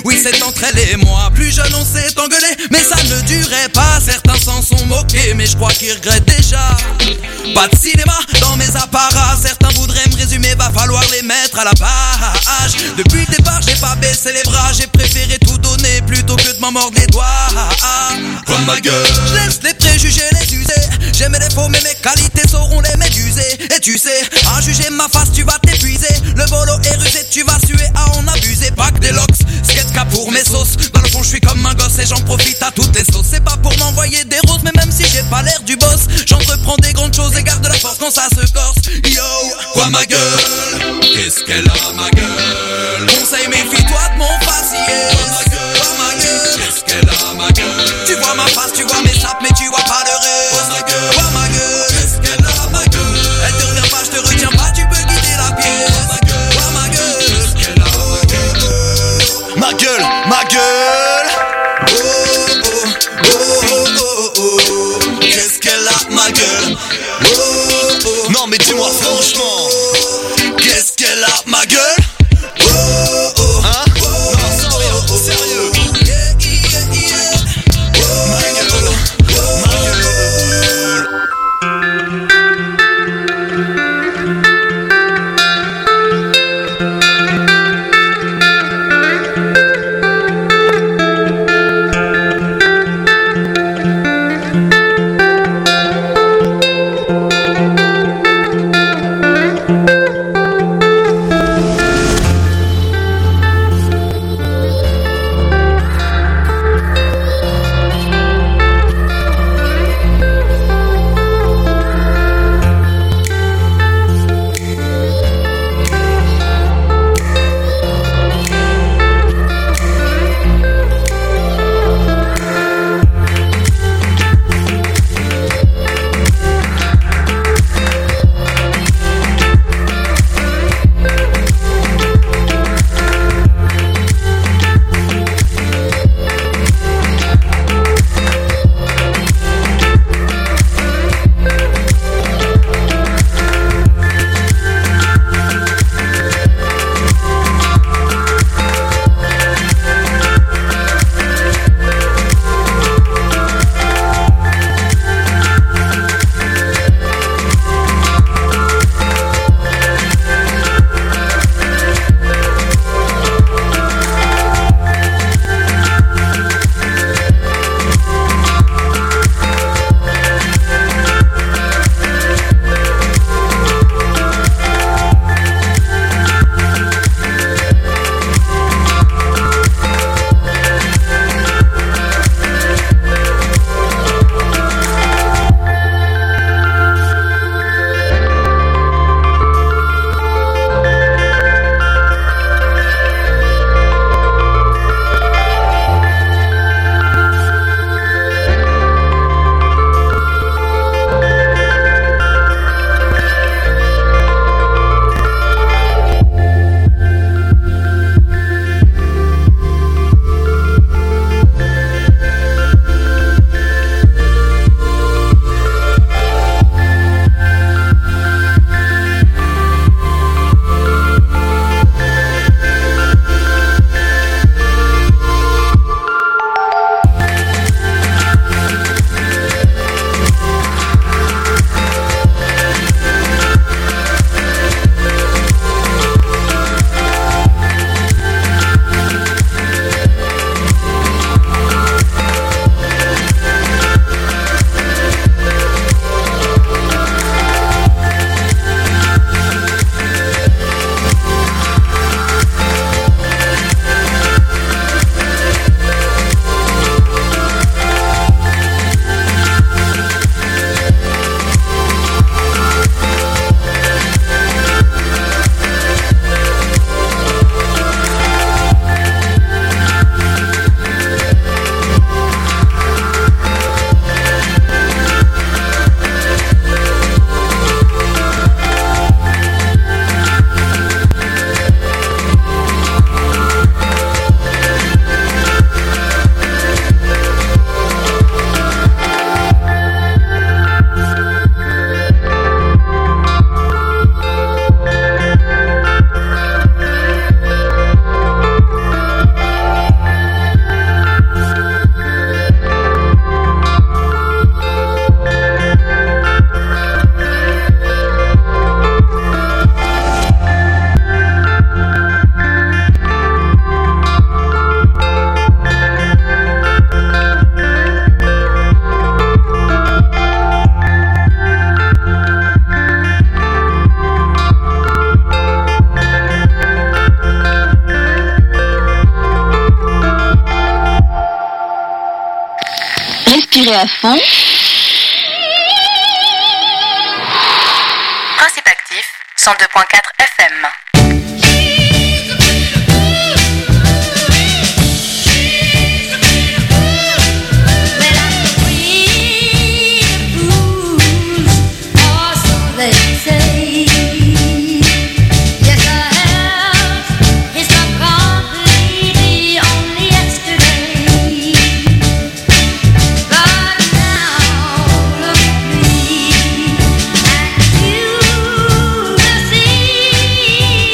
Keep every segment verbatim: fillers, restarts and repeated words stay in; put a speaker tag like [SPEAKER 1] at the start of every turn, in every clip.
[SPEAKER 1] Oui, c'est entre elle et moi. Plus jeune, on s'est engueulé, mais ça ne durait pas. Certains s'en sont moqués, mais je crois qu'ils regrettent déjà. Pas de cinéma dans mes apparats. Certains voudraient me résumer, va falloir les mettre à la page. Depuis le départ, j'ai pas baissé les bras. J'ai préféré tout donner plutôt que de m'en mordre les doigts.
[SPEAKER 2] Comme ma gueule,
[SPEAKER 1] je laisse les préjugés les user. J'ai mes défauts, mais mes qualités sauront les méduser. Et tu sais, à juger ma face, tu vas t'épuiser. Le bolo est rusé, tu vas suer à en abuser. Pas que des locks, skate cap pour mes sauces. Dans le fond, je suis comme un gosse et j'en profite à toutes les sauces. C'est pas pour m'envoyer des roses, mais même si j'ai pas l'air du boss, j'entreprends des grandes choses et garde de la force quand ça se corse. Yo,
[SPEAKER 2] quoi ma gueule, qu'est-ce qu'elle a ma gueule.
[SPEAKER 1] Conseil, méfie-toi de mon faciès.
[SPEAKER 2] Quoi ma gueule,
[SPEAKER 1] quoi ma gueule,
[SPEAKER 2] qu'est-ce qu'elle a ma gueule.
[SPEAKER 1] Tu vois ma face, tu vois mes sapes, mais tu vois pas le reste.
[SPEAKER 2] Quoi ma gueule,
[SPEAKER 1] quoi ma gueule,
[SPEAKER 2] qu'est-ce qu'elle a ma gueule.
[SPEAKER 1] Elle te revient pas, je te retiens pas, tu peux guider la pièce.
[SPEAKER 2] Quoi ma gueule,
[SPEAKER 1] quoi ma gueule,
[SPEAKER 2] qu'est-ce qu'elle a ma gueule.
[SPEAKER 3] Ma gueule, ma gueule.
[SPEAKER 1] Oh oh oh oh oh oh. Qu'est-ce qu'elle a ma gueule. Oh oh.
[SPEAKER 3] Non mais dis-moi franchement,
[SPEAKER 1] qu'est-ce qu'elle a ma gueule. Oh oh.
[SPEAKER 3] hein? Non sans rire, sérieux.
[SPEAKER 1] Yeah, yeah, yeah. Oh,
[SPEAKER 3] Ma gueule, ma gueule.
[SPEAKER 4] Respirez à fond.
[SPEAKER 5] Principe actif, cent deux virgule quatre F M.
[SPEAKER 6] See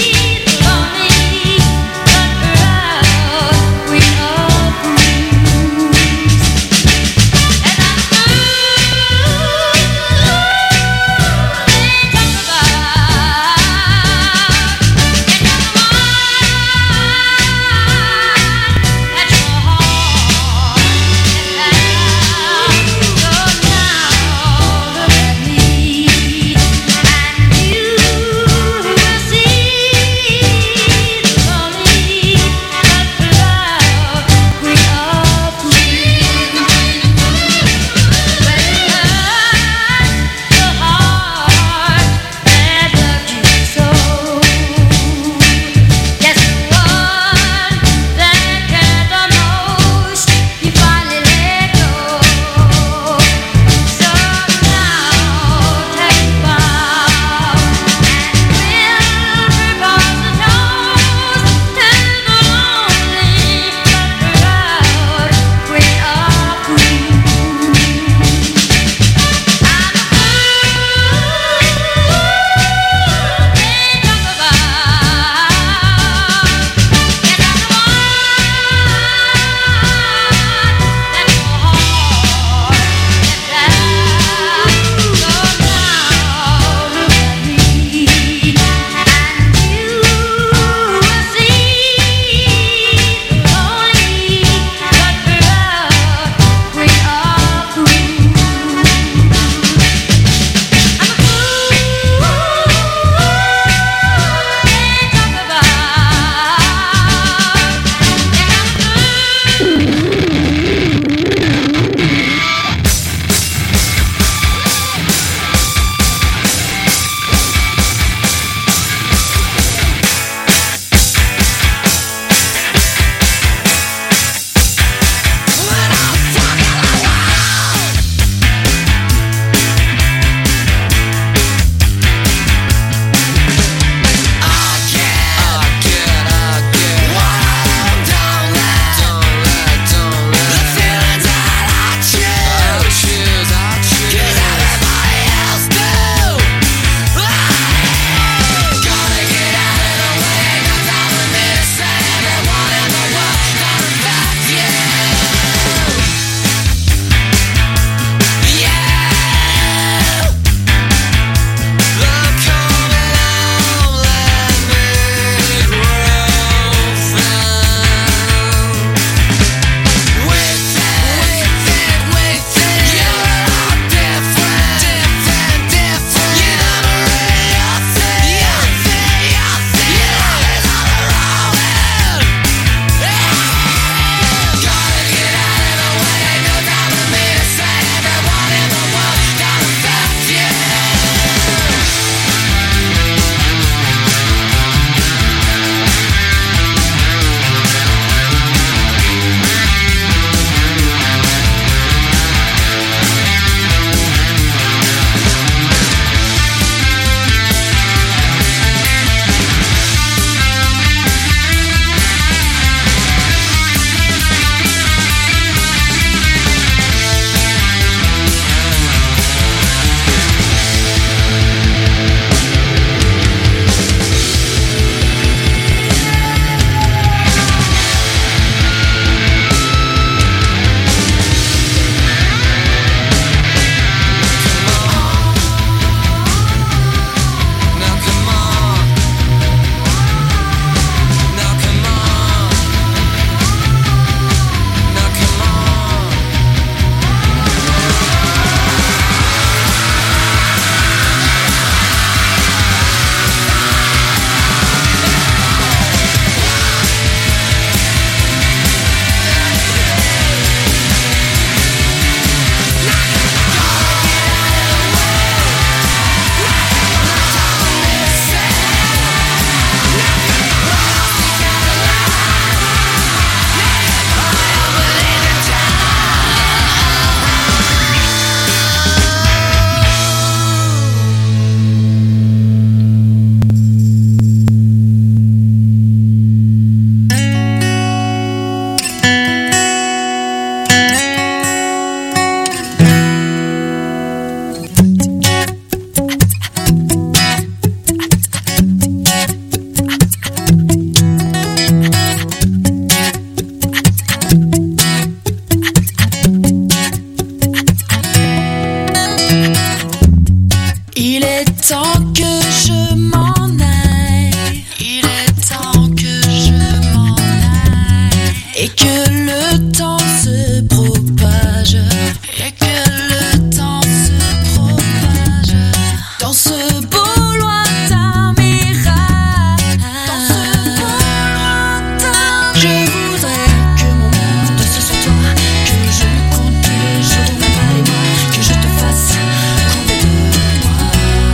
[SPEAKER 4] et que le temps se propage, et que le temps se propage dans ce beau lointain mirage, dans ce beau lointain. Je voudrais que mon monde ce soit toi, que je ne compte plus les jours, même pas les mois, que je te fasse couper de moi.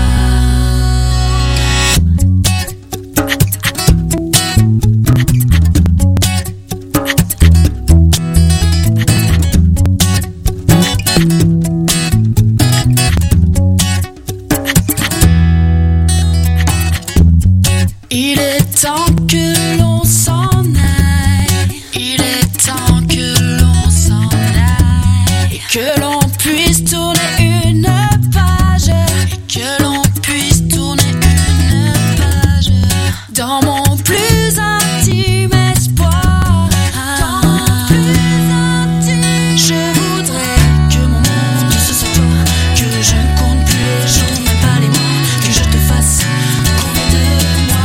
[SPEAKER 4] Il est temps que l'on s'en aille, il est temps que l'on s'en aille, et que l'on puisse tourner une page, et que l'on puisse tourner une page dans mon plus intime espoir, dans mon plus intime. Je voudrais que mon monde ce soit toi, que je ne compte plus les jours, même pas les mois, que je te fasse couper de moi.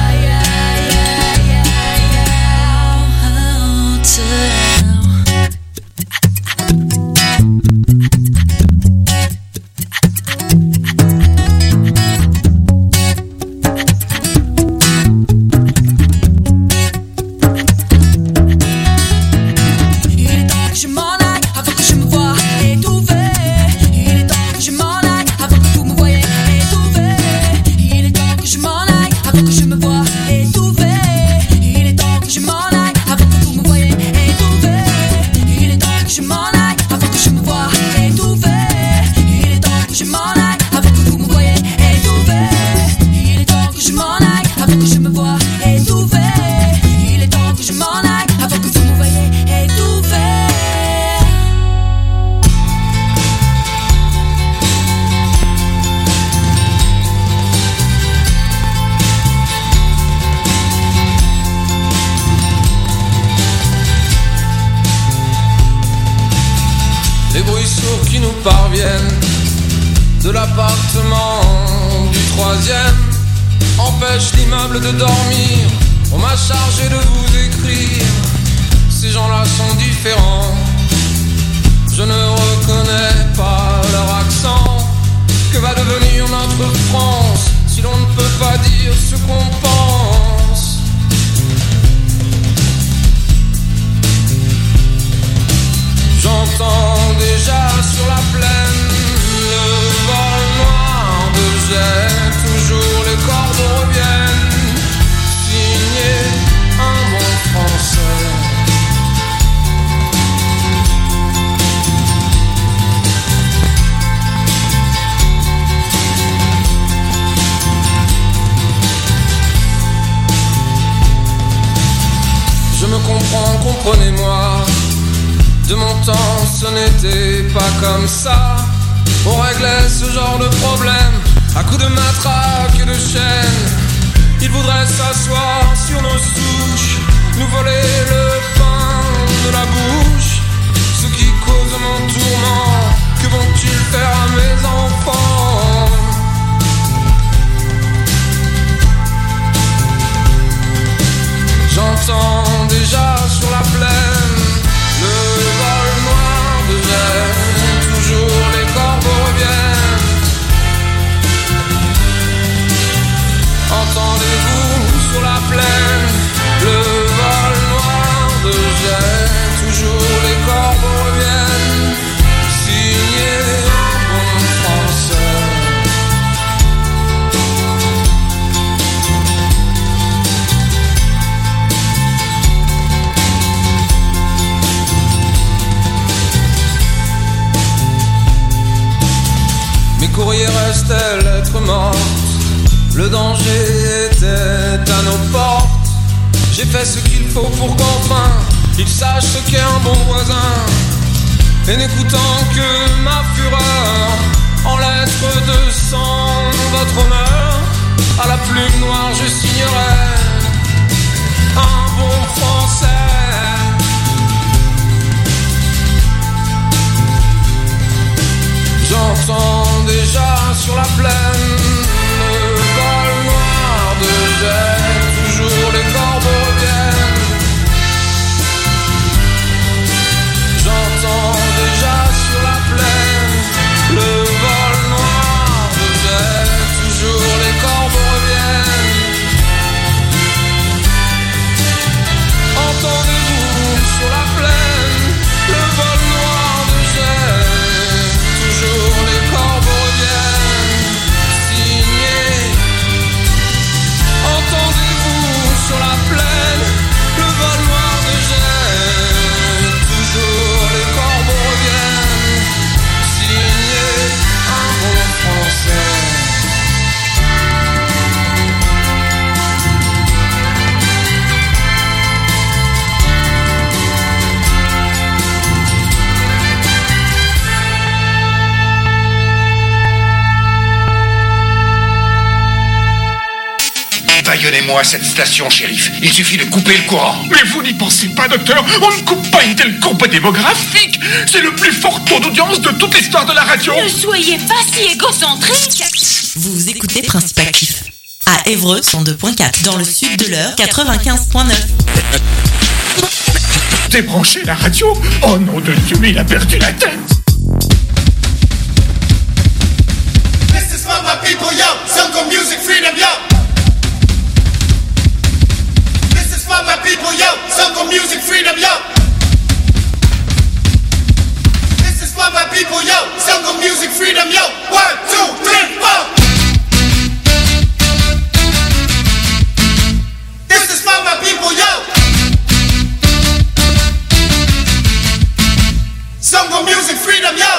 [SPEAKER 4] Il est temps que je m'en aille avant que je me voie étouffée. Il est temps que je m'en aille avant que vous me voyez étouffée. Il est temps que je m'en aille avant que je me voie étouffée. Il est temps que je m'en aille avant que vous me voyez étouffée. Il est temps que je m'en aille avant que je me voie étouffée. Il est temps que je m'en aille avant que vous me voyez étouffée. Il est temps que je m'en aille avant que je me voie étouffée. Il est temps que je m'en aille avant que vous me voyez étouffée.
[SPEAKER 6] Les bruits sourds qui nous parviennent de l'appartement du troisième empêchent l'immeuble de dormir. On m'a chargé de vous écrire. Ces gens-là sont différents. Je ne reconnais pas leur accent. Que va devenir notre France si l'on ne peut pas dire ce qu'on pense? J'entends déjà sur la plaine le vol noir de jet. Toujours les cordes reviennent. Signé un bon français. Je me comprends, comprenez-moi. De mon temps, ce n'était pas comme ça. On réglait ce genre de problème à coups de matraque et de chaîne. Ils voudraient s'asseoir sur nos souches, nous voler le pain de la bouche. Ceux qui causent mon tourment, que vont-ils faire à mes enfants? J'entends déjà sur la plaine le vol noir de jet. Toujours les corbeaux reviennent. Entendez-vous sur la plaine le vol noir de jet. Toujours les corbeaux reviennent. Signé un bon français. Mes courriers restaient lettres mortes. Le danger était à nos portes. J'ai fait ce qu'il faut pour qu'enfin ils sachent ce qu'est un bon voisin. Et n'écoutant que ma fureur, en lettres de sang, votre honneur, à la plume noire je signerai un bon français. J'entends déjà sur la plaine le vol noir de jet. Toujours les corbeaux reviennent.
[SPEAKER 7] Baillonnez-moi cette station, shérif. Il suffit de couper le courant.
[SPEAKER 8] Mais vous n'y pensez pas, docteur. On ne coupe pas une telle courbe démographique. C'est le plus fort taux d'audience de toute l'histoire de la radio.
[SPEAKER 9] Ne soyez pas si égocentrique.
[SPEAKER 10] Vous écoutez Principe Actif. À Évreux, cent deux point quatre. Dans le sud de l'Eure, quatre-vingt-quinze point neuf.
[SPEAKER 8] Débranchez la radio. Oh nom de Dieu, il a perdu la tête.
[SPEAKER 11] This is for my people, yo. Jungle music freedom, yo. This is for my people, yo. Jungle music freedom, yo. This is for my people, yo. Jungle music freedom, yo. One, two, three, four. This is for my people, yo. Jungle music freedom, yo.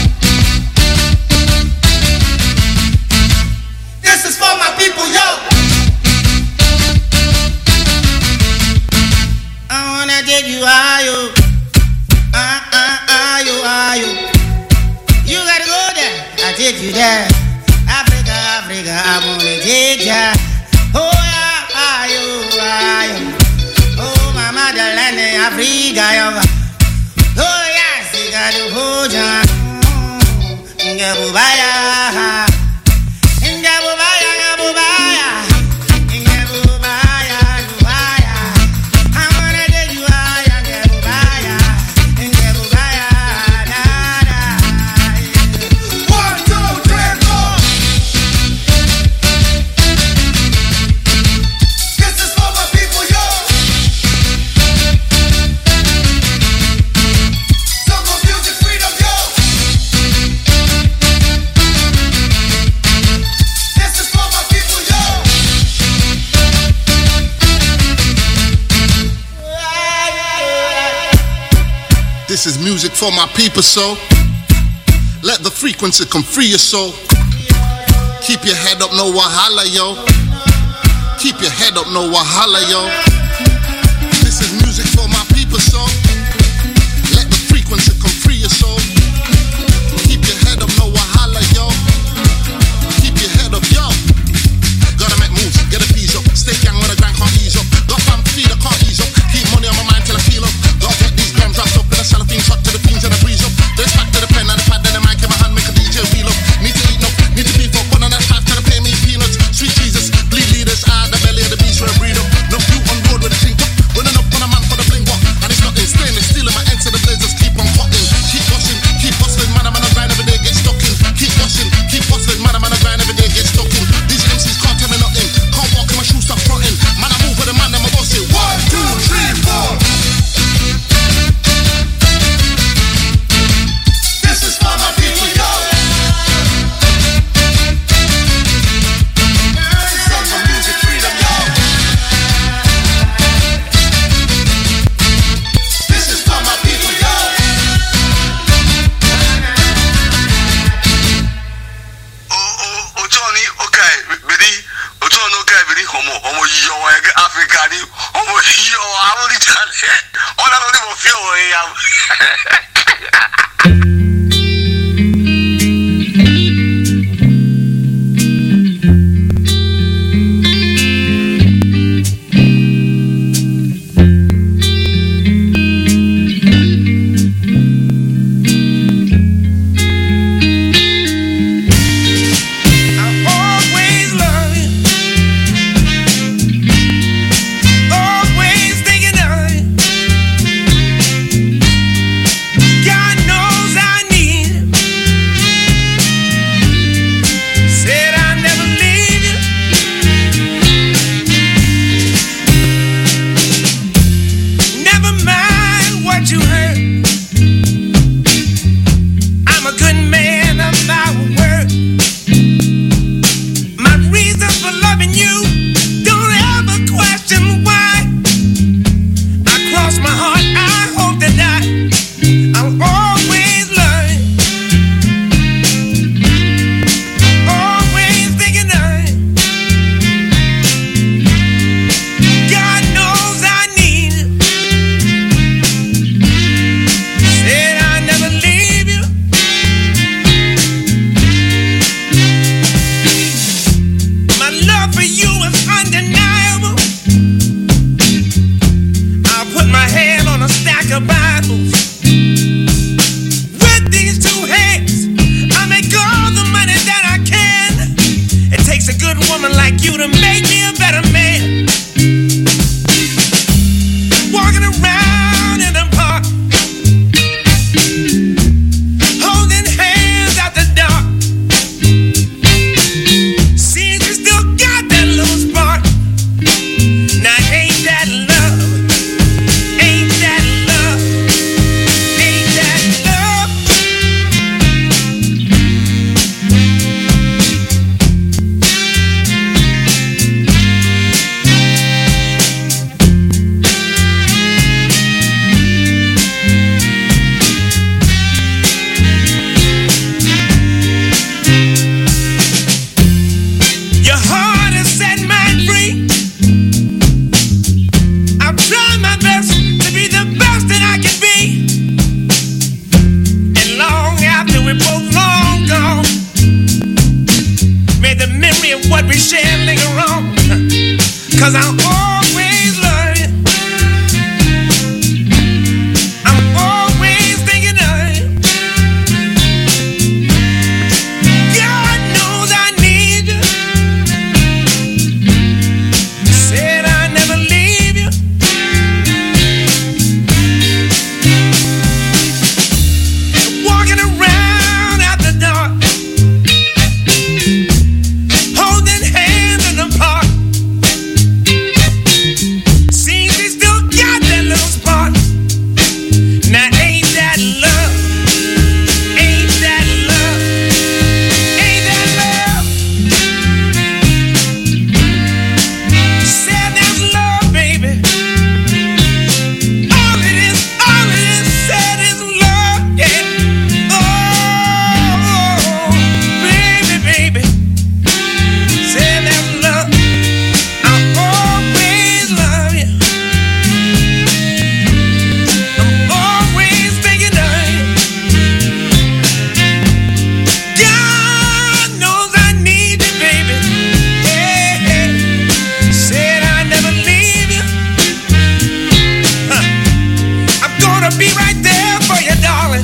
[SPEAKER 11] This is for my people, yo. I wanna take you higher. Ah, ah, ah, you, ah, you. You gotta go there. I take you there. Africa, Africa, I wanna take ya. Oh, yeah, ah, you, ah, you. Oh, my motherland, Africa, yo. Oh, yes, you gotta hold ya. Ngabubaya.
[SPEAKER 12] This is music for my people, so let the frequency come free your soul. Keep your head up, no wahala, yo. Keep your head up, no wahala, yo. This is music for my people, so let the frequency come free your soul. Keep your head up, no wahala, yo. Keep your head up, yo. Gotta make moves, get a piece up. Stay young when the grind can't ease up. Got fam feed, I can't ease up. Keep money on my mind till I feel up. Gotta get these grams wrapped up in a cellophane, shot to the fiends and I breeze up. Then back to the pen and the pad, then the mic in my hand, make a D J wheel up. Need to eat up, need to beef up, one and a half, trying to pay me peanuts. Sweet Jesus, bleed leaders, ah, the belly of the beast where I breed up. No view on road with a drink up, running up on a man for the bling walk. And it's nothing, stainless steel in my ends to the blazers, keep on cutting. Keep washing, keep hustling, man, I'm on a grind every day, get stuck in. Keep washing, keep hustling, man, I'm on a grind every day, get stuck in. These M Cs can't tell me nothing, can't walk in my shoes, stop fronting. Man, I move with a man, then my boss say, one, two, three, four. This is for my people, yo. Jungle music freedom, yo. This is for my people, yo.
[SPEAKER 3] Oh, oh, oh, Johnny, okay, Billy, oh, Johnny, okay, Billy, homo, homo, yo, Africa, homo, yo, I will eat that. All I don't even feel where I am.
[SPEAKER 13] Always thinking of it. God knows I be right there for you, darling.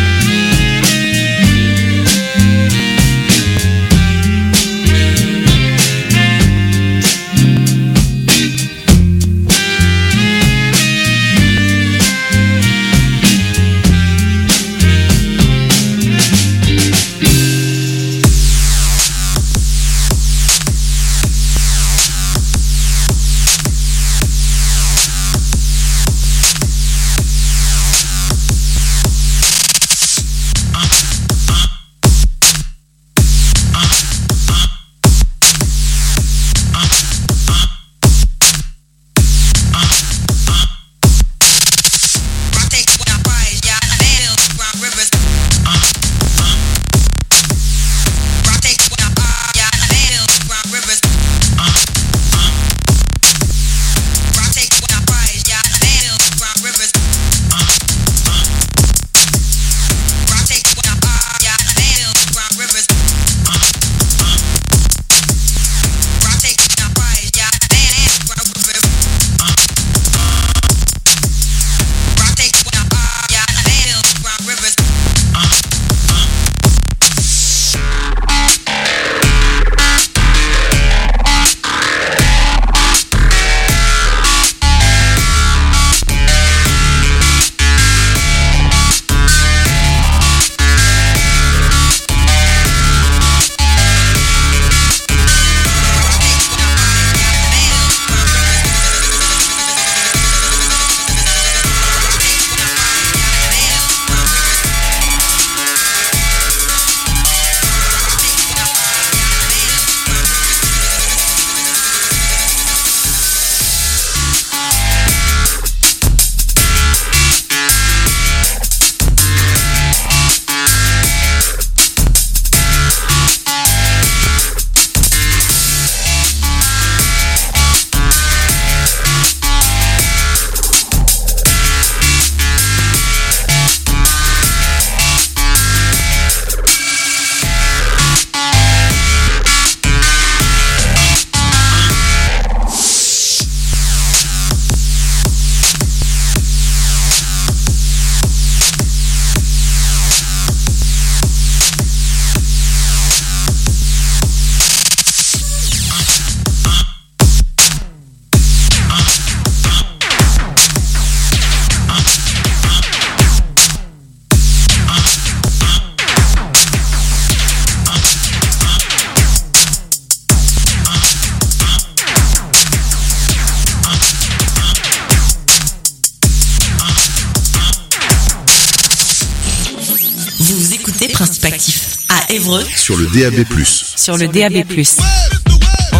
[SPEAKER 10] Principe Actif à Évreux
[SPEAKER 14] sur le D A B plus.
[SPEAKER 10] Sur le D A B plus.
[SPEAKER 13] Uh,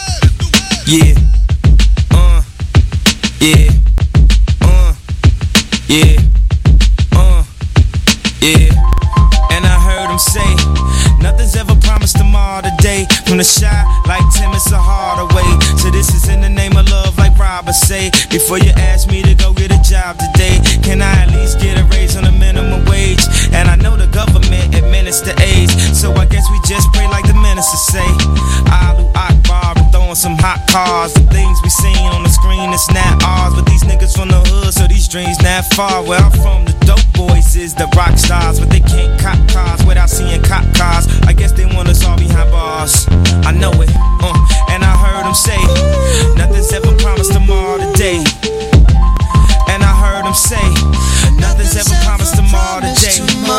[SPEAKER 13] yeah. Uh, yeah. Uh, yeah. Uh, yeah. And I heard him say, nothing's ever promised tomorrow today. From the shy like Tim, it's a harder way. So this is in the name of love, like Robert say. Before you ask me to go get a job today, can I at least get a raise on the minimum wage? And I know the government administer AIDS, so I guess we just pray like the minister say. Alu Akbar and throwing some hot cars. The things we seen on the screen, it's not ours. But these niggas from the hood, so these dreams not far. Where I'm from, the dope boys is the rock stars, but they can't cop cars without seeing cop cars. I guess they want us all behind bars. I know it, uh, and I heard them say, nothing's ever promised tomorrow today. And I heard them say, nothing's ever promised tomorrow today.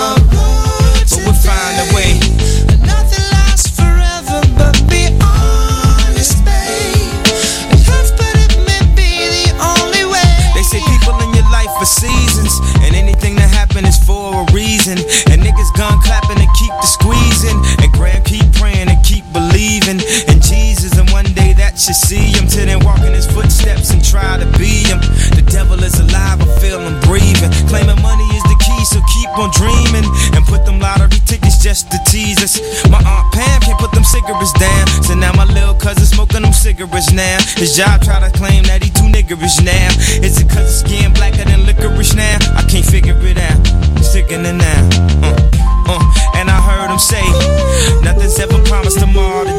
[SPEAKER 13] But we'll find a way.
[SPEAKER 15] Nothing lasts forever, but be honest, babe. It hurts, but it may be the only way.
[SPEAKER 13] They say people in your life for seasons, and anything that happen is for a reason. And niggas gun clapping and keep the squeezing, and grand keep praying and keep believing in Jesus. And one day that you see him, till then walk in his footsteps and try to be him. The devil is alive, I feel him breathing. Claiming money is the key, so keep on dreaming. And put them lottery tickets just to tease us. My Aunt Pam can't put them cigarettes down, so now my little cousin smoking them cigarettes now. His job try to claim that he too niggerish now. Is it cause his skin blacker than licorice now? I can't figure it out, I'm sickening now. uh, uh. And I heard him say, nothing's ever promised tomorrow